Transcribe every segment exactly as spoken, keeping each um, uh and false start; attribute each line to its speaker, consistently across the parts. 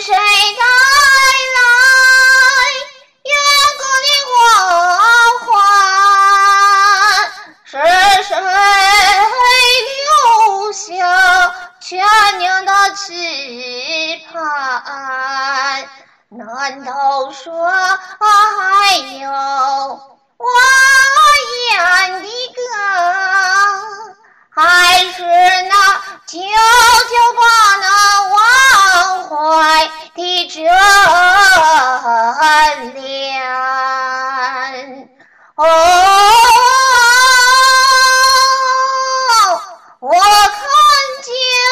Speaker 1: 谁带来远古的花环？是谁留下千年的期盼？难道说还有我演的歌，还是那久久不能忘怀的眷恋？哦，我看见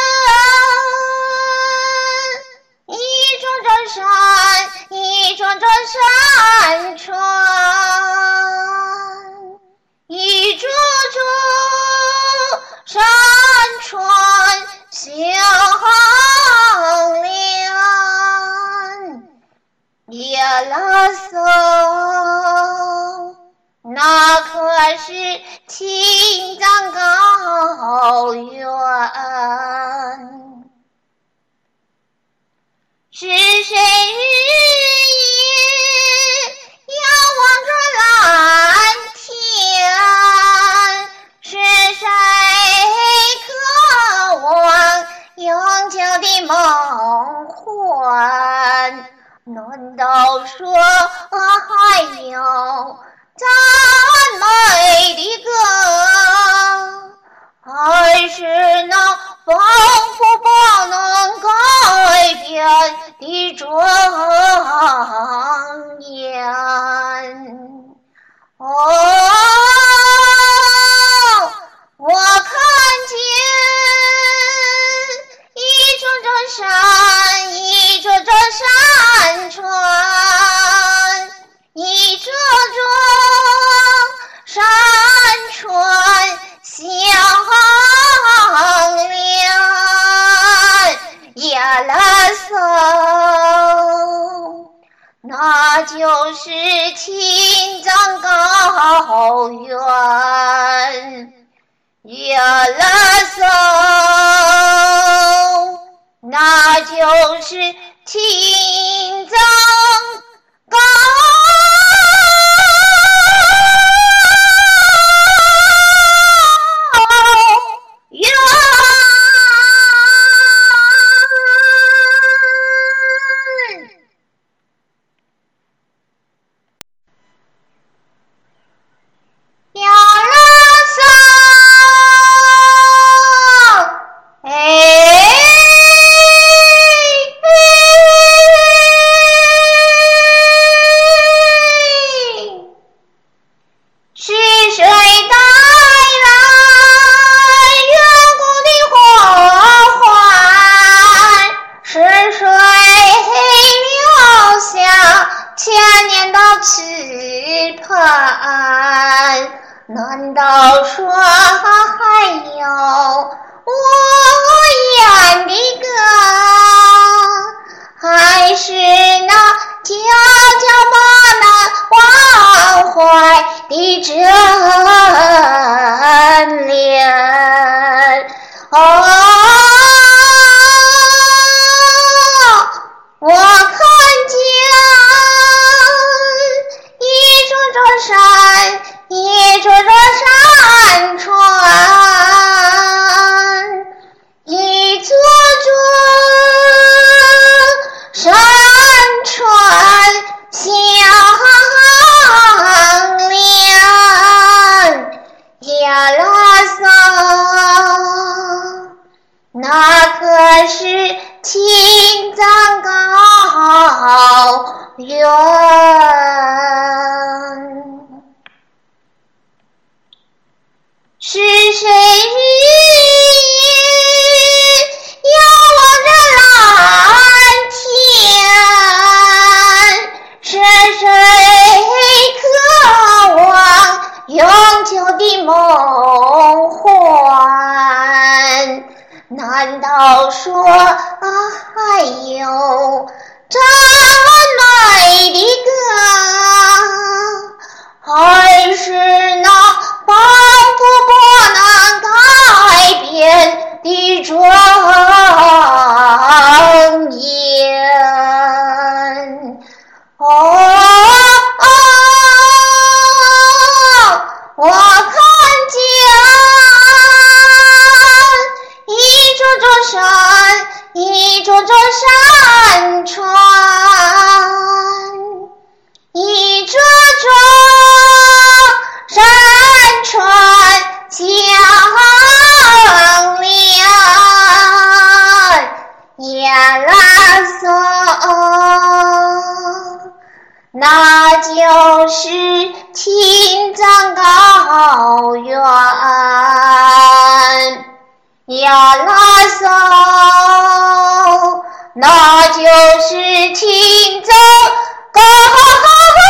Speaker 1: 一桩桩山，一桩桩山川，一柱柱山川相连，夜来松，那可是青藏高原。是谁日夜遥望着蓝天？是谁渴望永久的梦幻？难道说还有赞美的歌，还是那仿佛不能改变的庄严？哦，我看见一桩桩山，一桩桩山川，一桩桩山川相连，夜来松，那就是青藏高原。夜来松，那就是青藏高原。夜来松，哎，是谁带来远古的花环？是谁留下千年的期盼？难道说还有我演的歌，还是那久久不能忘怀的眷恋？哦，我看见一桩桩山，一桩桩山川，一座座山川相连，夜来松，那可是青藏高原。是谁日夜遥望着蓝天？是谁渴望永久的梦幻？难道说还有赞美的歌，还是那仿佛不能改川，一座座山川相连，亚拉索，那就是青藏高原。亚拉索，那就是青藏高原。